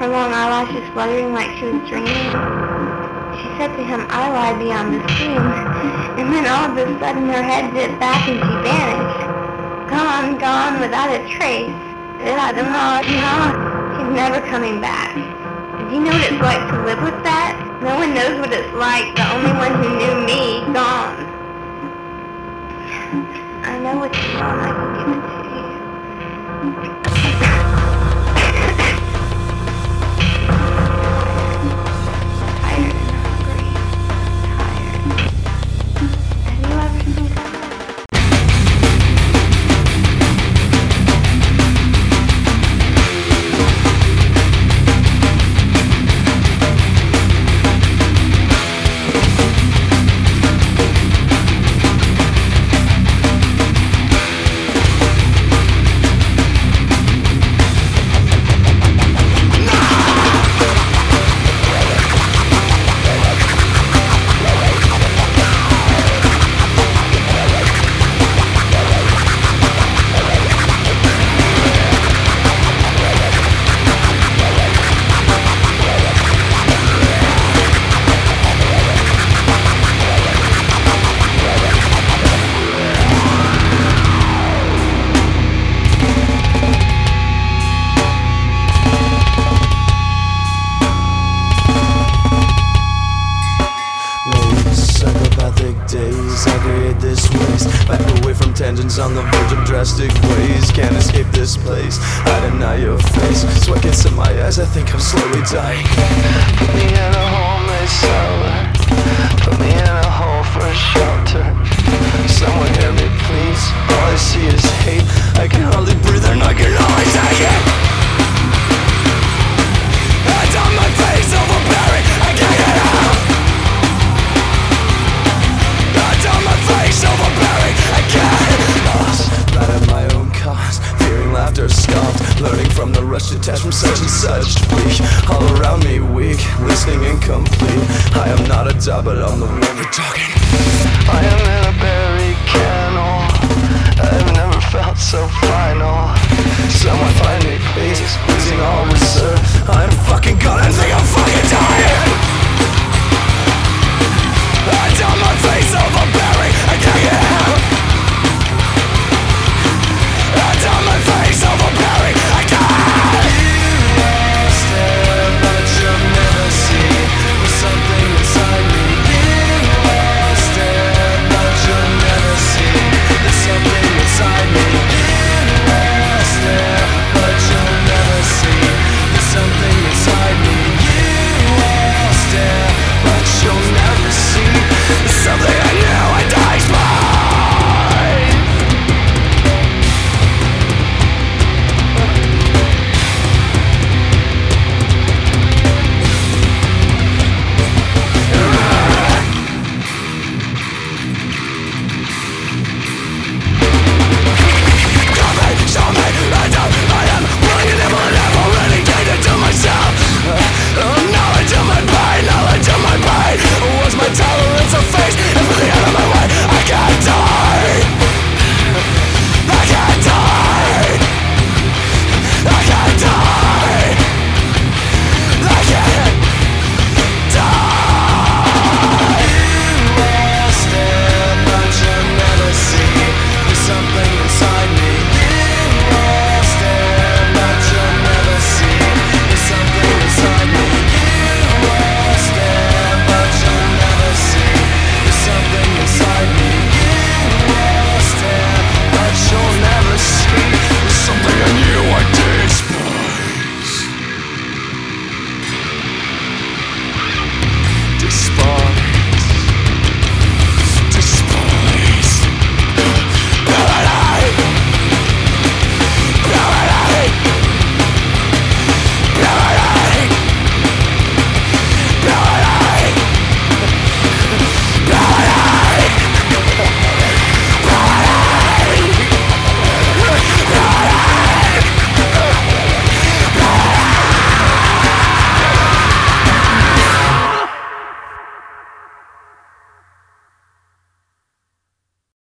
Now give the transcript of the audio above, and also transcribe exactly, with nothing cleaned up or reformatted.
her long eyelashes fluttering like she was dreaming. She said to him, "I lie beyond the seams," and then all of a sudden her head dipped back and she vanished. Gone, gone, without a trace. I don't know, no, she's never coming back. Do you know what it's like to live with that? No one knows what it's like, the only one who knew me, gone. I know what you want, I can give it to you. Tired and hungry. Tired. Have you ever seen God? Days, I create this waste. Back away from tangents on the verge of drastic ways. Can't escape this place, I deny your face. Sweat gets in my eyes, I think I'm slowly dying. Put me in a homeless cellar, put me in a hole for shelter. Someone hear me please, all I see is hate. I can hardly breathe, they're not gonna always take it. Hands on my face, overbearing, I can't get out. On my face, overbearing, I can't. Lost, right at my own cost, fearing laughter scoffed, learning from the rush detached from such and such. Weak, all around me weak, listening incomplete. I am not a dog, but I'm the one we're talking. I am in a buried kennel, I've never felt so final. Someone find me please, losing all